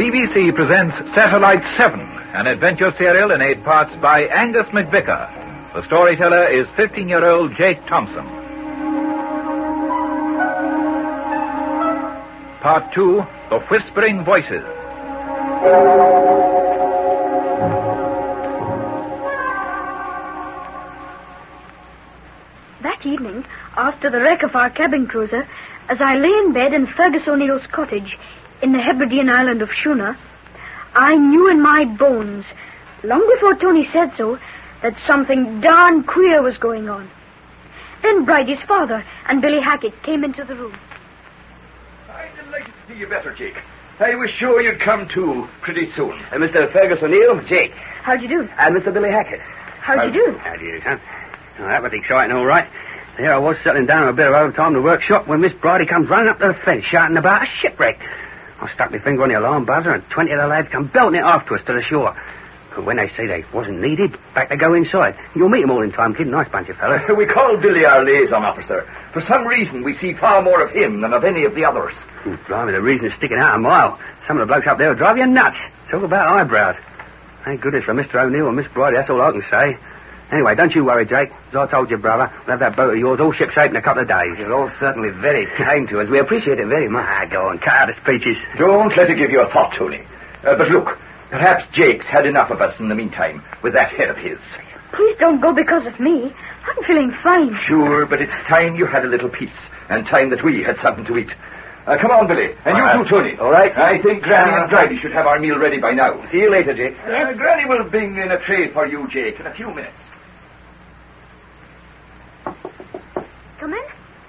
BBC presents Satellite 7, an adventure serial in 8 parts by Angus McVicker. The storyteller is 15-year-old Jake Thompson. Part 2, The Whispering Voices. That evening, after the wreck of our cabin cruiser, as I lay in bed in Fergus O'Neill's cottage in the Hebridean island of Shuna, I knew in my bones, long before Tony said so, that something darn queer was going on. Then Bridie's father and Billy Hackett came into the room. I'm delighted to see you better, Jake. I was sure you'd come too pretty soon. Mr. Fergus O'Neill, Jake. How'd you do? And Mr. Billy Hackett. How'd you do? How do you, son? Oh, that was exciting, all right. There I was settling down a bit of overtime in the workshop when Miss Bridie comes running up to the fence shouting about a shipwreck. I stuck my finger on the alarm buzzer and 20 of the lads come belting it after us to the shore. But when they say they wasn't needed, back they go inside. You'll meet them all in time, kid. Nice bunch of fellas. We call Billy our liaison officer. For some reason, we see far more of him than of any of the others. Blimey, the reason's sticking out a mile. Some of the blokes up there will drive you nuts. Talk about eyebrows. Thank goodness for Mr. O'Neill and Miss Bridie, that's all I can say. Anyway, don't you worry, Jake. As I told you, brother, we'll have that boat of yours all shipshape in a couple of days. You're all certainly very kind to us. We appreciate it very much. Go on, cut out the speeches. Don't let it give you a thought, Tony. But look, perhaps Jake's had enough of us in the meantime with that head of his. Please don't go because of me. I'm feeling fine. Sure, but it's time you had a little peace, and time that we had something to eat. Come on, Billy. And you too, Tony. All right. I think Granny and Bridie should have our meal ready by now. See you later, Jake. Yes. Granny will bring in a tray for you, Jake, in a few minutes. Come in.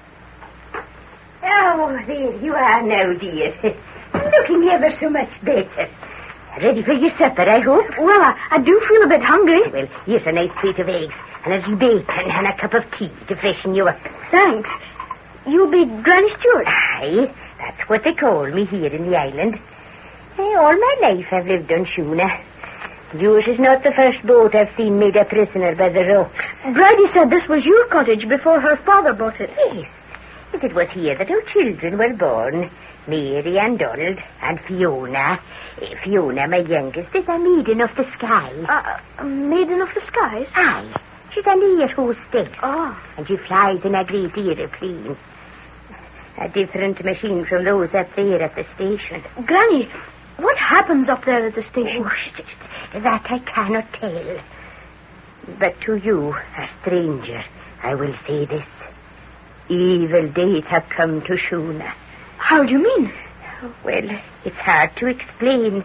Oh, there you are now, dear. Looking ever so much better. Ready for your supper, I hope? Well, I do feel a bit hungry. Well, here's a nice plate of eggs and a little bacon and a cup of tea to freshen you up. Thanks. You'll be Granny Stewart. Aye, that's what they call me here in the island. All my life I've lived on Shuna. Yours is not the first boat I've seen made a prisoner by the rocks. Bridie said this was your cottage before her father bought it. Yes, and it was here that our children were born. Mary and Donald and Fiona. Fiona, my youngest, is a maiden of the skies. A maiden of the skies? Aye, she's an air hostess. Oh. And she flies in a great aeroplane. A different machine from those up there at the station. Granny, what happens up there at the station? Oh, that I cannot tell. But to you, a stranger, I will say this. Evil days have come to Shuna. How do you mean? Well, it's hard to explain.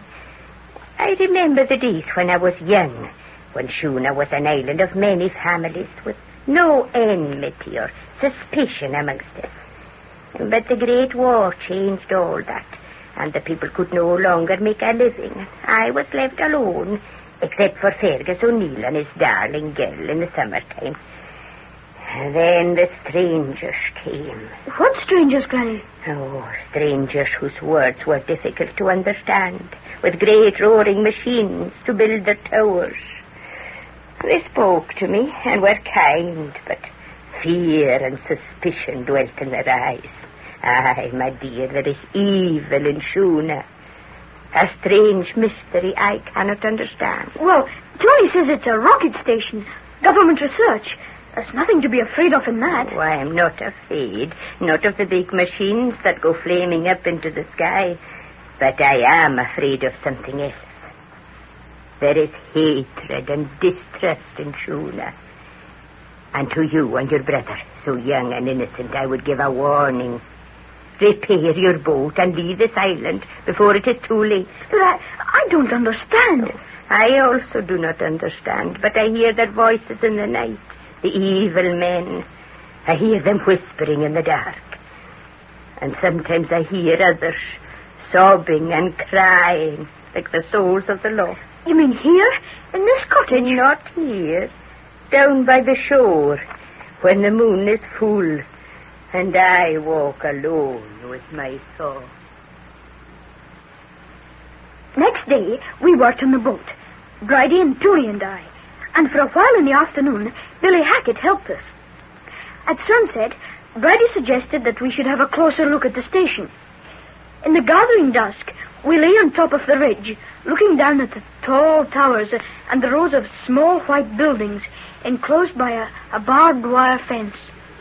I remember the days when I was young, when Shuna was an island of many families with no enmity or suspicion amongst us. But the Great War changed all that, and the people could no longer make a living. I was left alone, except for Fergus O'Neill and his darling girl in the summertime. And then the strangers came. What strangers, Granny? Oh, strangers whose words were difficult to understand, with great roaring machines to build their towers. They spoke to me and were kind, but fear and suspicion dwelt in their eyes. Aye, my dear, there is evil in Shuna. A strange mystery I cannot understand. Well, Tony says it's a rocket station. Government research. There's nothing to be afraid of in that. Oh, I am not afraid. Not of the big machines that go flaming up into the sky. But I am afraid of something else. There is hatred and distrust in Shuna. And to you and your brother, so young and innocent, I would give a warning. Repair your boat and leave this island before it is too late. But I don't understand. I also do not understand, but I hear their voices in the night, the evil men. I hear them whispering in the dark. And sometimes I hear others sobbing and crying like the souls of the lost. You mean here? In this cottage? Not here. Down by the shore, when the moon is full, and I walk alone with my thoughts. Next day, we worked on the boat. Bridie and Tony and I. And for a while in the afternoon, Billy Hackett helped us. At sunset, Bridie suggested that we should have a closer look at the station. In the gathering dusk, We lay on top of the ridge, looking down at the tall towers and the rows of small white buildings enclosed by a barbed wire fence.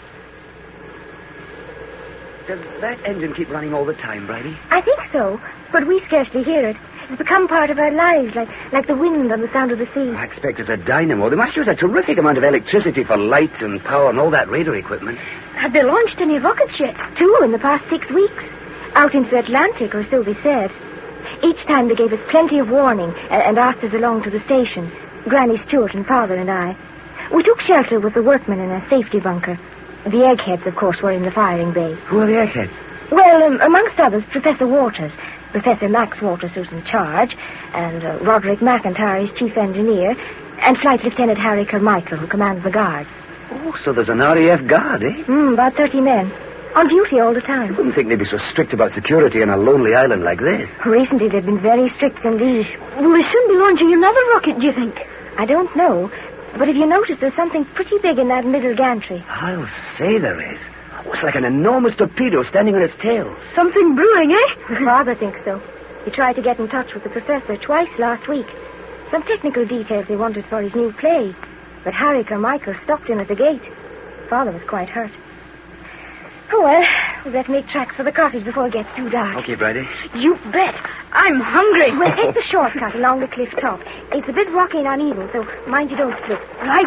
Does that engine keep running all the time, Bridie? I think so, but we scarcely hear it. It's become part of our lives, like the wind and the sound of the sea. I expect it's a dynamo. They must use a terrific amount of electricity for lights and power and all that radar equipment. Have they launched any rockets yet? 2 in the past 6 weeks. Out into the Atlantic, or so they said. Each time they gave us plenty of warning and asked us along to the station. Granny Stewart and Father and I. We took shelter with the workmen in a safety bunker. The eggheads, of course, were in the firing bay. Who are the eggheads? Well, amongst others, Professor Waters. Professor Max Waters, who's in charge, and Roderick McIntyre, his chief engineer, and Flight Lieutenant Harry Carmichael, who commands the guards. Oh, so there's an RAF guard, eh? About 30 men. On duty all the time. I wouldn't think they'd be so strict about security on a lonely island like this. Recently, they've been very strict indeed. Will they soon be launching another rocket, do you think? I don't know, but if you notice, there's something pretty big in that middle gantry. I'll say there is. Oh, it's like an enormous torpedo standing on its tail. Something brewing, eh? Father thinks so. He tried to get in touch with the professor twice last week. Some technical details he wanted for his new play. But Harry Carmichael stopped him at the gate. Father was quite hurt. Oh, well, we better make tracks for the cottage before it gets too dark. Okay, Bridie. You bet. I'm hungry. We'll take the shortcut along the cliff top. It's a bit rocky and uneven, so mind you don't slip. Right.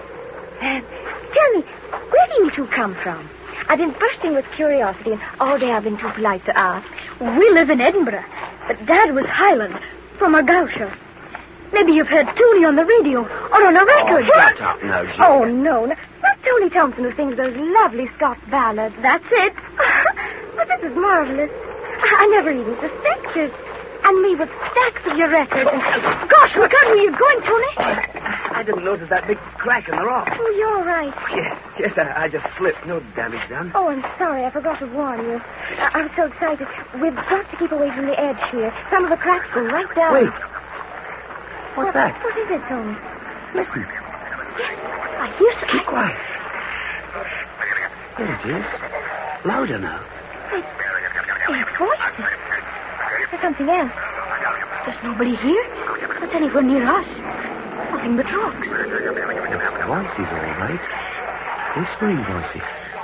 Tell me, where do you two come from? I've been bursting with curiosity, and all day I've been too polite to ask. We live in Edinburgh, but Dad was Highland, from Argyllshire. Maybe you've heard Tony on the radio or on a record. Oh, shut up now, Gina. Oh, no. Not Tony Thompson who sings those lovely Scots ballads. That's it. But this is marvelous. I never even suspected. And me with stacks of your records. Gosh, look out where you're going, Tony. I didn't notice that big crack in the rock. Oh, you're right. Yes, I just slipped. No damage done. Oh, I'm sorry. I forgot to warn you. I'm so excited. We've got to keep away from the edge here. Some of the cracks go right down. Wait. What's that? What is it, Tony? Listen. Yes, I hear something. Keep quiet. There it is. Louder now. It's voices. There's something else. There's nobody here. Not anywhere near us. Nothing but rocks. Voices, all right. Whispering voices.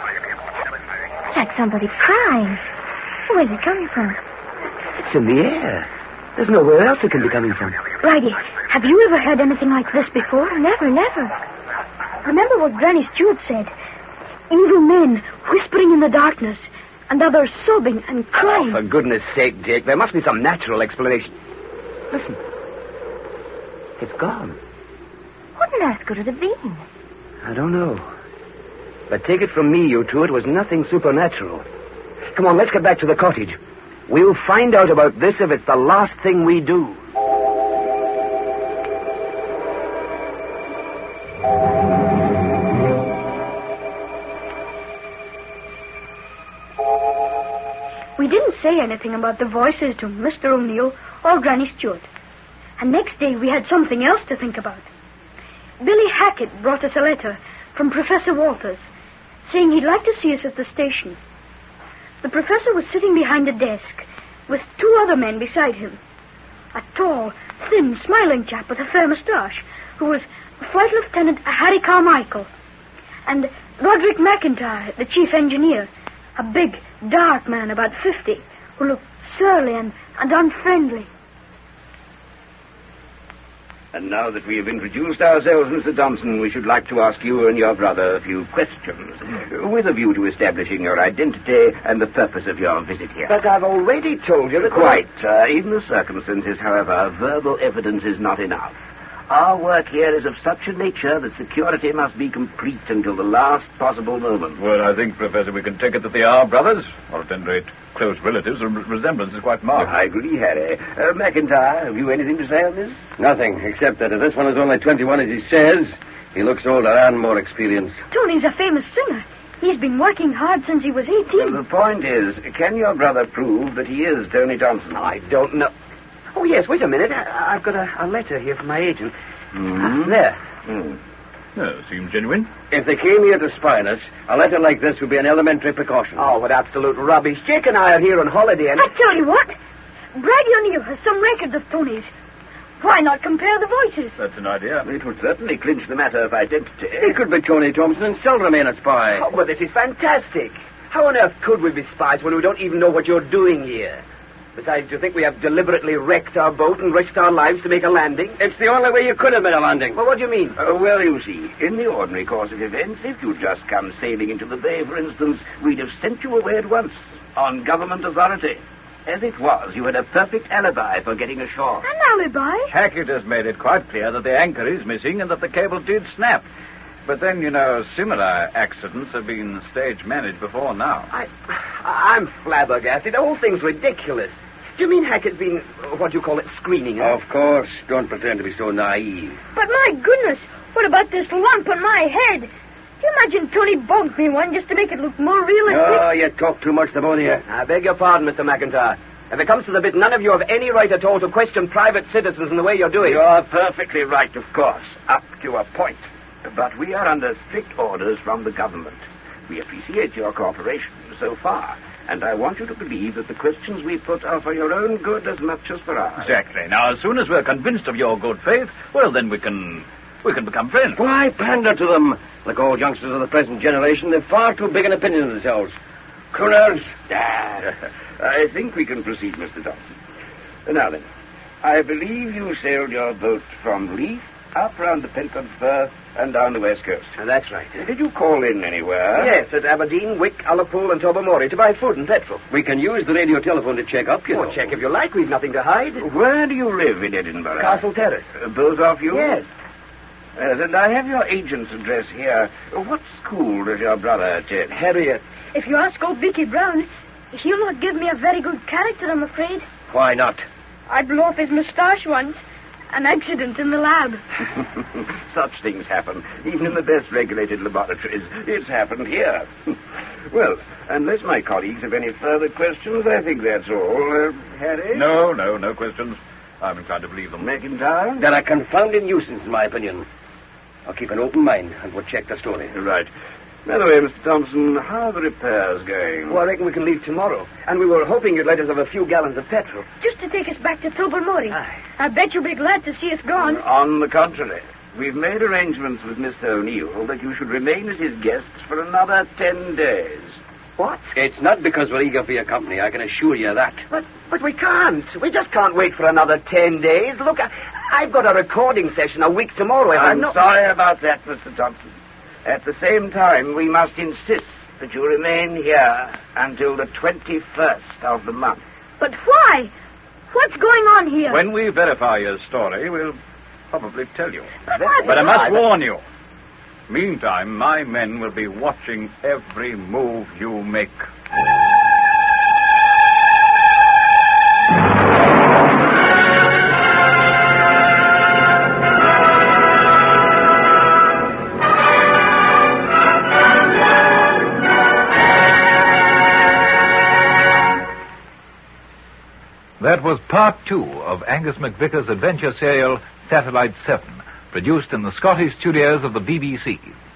It's like somebody crying. Where's it coming from? It's in the air. There's nowhere else it can be coming from. Bridie, have you ever heard anything like this before? Never. Remember what Granny Stewart said? Evil men whispering in the darkness, and others sobbing and crying. Oh, for goodness sake, Jake, there must be some natural explanation. Listen. It's gone. What on earth could it have been? I don't know. But take it from me, you two, it was nothing supernatural. Come on, let's get back to the cottage. We'll find out about this if it's the last thing we do. We didn't say anything about the voices to Mr. O'Neill or Granny Stewart. And next day we had something else to think about. Billy Hackett brought us a letter from Professor Walters saying he'd like to see us at the station. The professor was sitting behind a desk with 2 other men beside him. A tall, thin, smiling chap with a fair moustache who was Flight Lieutenant Harry Carmichael, and Roderick McIntyre, the chief engineer, a big, dark man about 50 who looked surly and unfriendly. And now that we have introduced ourselves, Mr. Thompson, we should like to ask you and your brother a few questions, with a view to establishing your identity and the purpose of your visit here. But I've already told you that... Quite. In the circumstances, however, verbal evidence is not enough. Our work here is of such a nature that security must be complete until the last possible moment. Well, I think, Professor, we can take it that they are brothers, or at any rate, close relatives. The resemblance is quite marked. I agree, Harry. McIntyre, have you anything to say on this? Nothing, except that if this one is only 21 as he says, he looks older and more experienced. Tony's a famous singer. He's been working hard since he was 18. Well, the point is, can your brother prove that he is Tony Thompson? I don't know. Oh, yes, wait a minute. I've got a letter here from my agent. Mm-hmm. There. No, seems genuine. If they came here to spy on us, a letter like this would be an elementary precaution. Oh, what absolute rubbish. Jake and I are here on holiday and... I tell you what. Brady O'Neill has some records of Tony's. Why not compare the voices? That's an idea. It would certainly clinch the matter of identity. He could be Tony Thompson and still remain a spy. Oh, well, this is fantastic. How on earth could we be spies when we don't even know what you're doing here? Besides, do you think we have deliberately wrecked our boat and risked our lives to make a landing? It's the only way you could have made a landing. Well, what do you mean? Well, you see, in the ordinary course of events, if you'd just come sailing into the bay, for instance, we'd have sent you away at once, on government authority. As it was, you had a perfect alibi for getting ashore. An alibi? Hackett has made it quite clear that the anchor is missing and that the cable did snap. But then, similar accidents have been stage managed before now. I'm flabbergasted. The whole thing's ridiculous. Do you mean Hackett's been, what do you call it, screening us? Of course. Don't pretend to be so naive. But my goodness, what about this lump on my head? Do you imagine Tony bonked me one just to make it look more realistic? Oh, you talk too much, Savonia. I beg your pardon, Mr. McIntyre. If it comes to the bit, none of you have any right at all to question private citizens in the way you're doing. You're perfectly right, of course, up to a point. But we are under strict orders from the government. We appreciate your cooperation so far, and I want you to believe that the questions we put are for your own good as much as for ours. Exactly. Now, as soon as we're convinced of your good faith, well, then we can become friends. Why pander to them? Like all youngsters of the present generation, they've far too big an opinion of themselves. Crooners. I think we can proceed, Mr. Thompson. Now then, I believe you sailed your boat from Leith up round the Pentland Firth and down the west coast. That's right. Did you call in anywhere? Yes, at Aberdeen, Wick, Ullapool, and Tobermory to buy food and petrol. We can use the radio telephone to check up, you know. Check if you like. We've nothing to hide. Where do you live in Edinburgh? Castle Terrace. Both of you? Yes. And I have your agent's address here. What school does your brother attend? Harriet. If you ask old Vicky Brown, he'll not give me a very good character, I'm afraid. Why not? I blew off his moustache once. An accident in the lab. Such things happen, even in the best regulated laboratories. It's happened here. Well, unless my colleagues have any further questions, I think that's all. Harry? No questions. I'm inclined to believe them. McIntyre? They're a confounding nuisance, in my opinion. I'll keep an open mind, and we'll check the story. Right. By the way, Mr. Thompson, how are the repairs going? Well, I reckon we can leave tomorrow. And we were hoping you'd let us have a few gallons of petrol. Just to take us back to Tobermory. Aye. I bet you'll be glad to see us gone. On the contrary, we've made arrangements with Mr. O'Neill that you should remain as his guests for another 10 days. What? It's not because we're eager for your company, I can assure you that. But we can't. We just can't wait for another 10 days. Look, I've got a recording session a week tomorrow. I'm sorry about that, Mr. Thompson. At the same time, we must insist that you remain here until the 21st of the month. But why? What's going on here? When we verify your story, we'll probably tell you. But why? But I must warn you. Meantime, my men will be watching every move you make. That was part 2 of Angus McVicker's adventure serial, Satellite 7, produced in the Scottish studios of the BBC.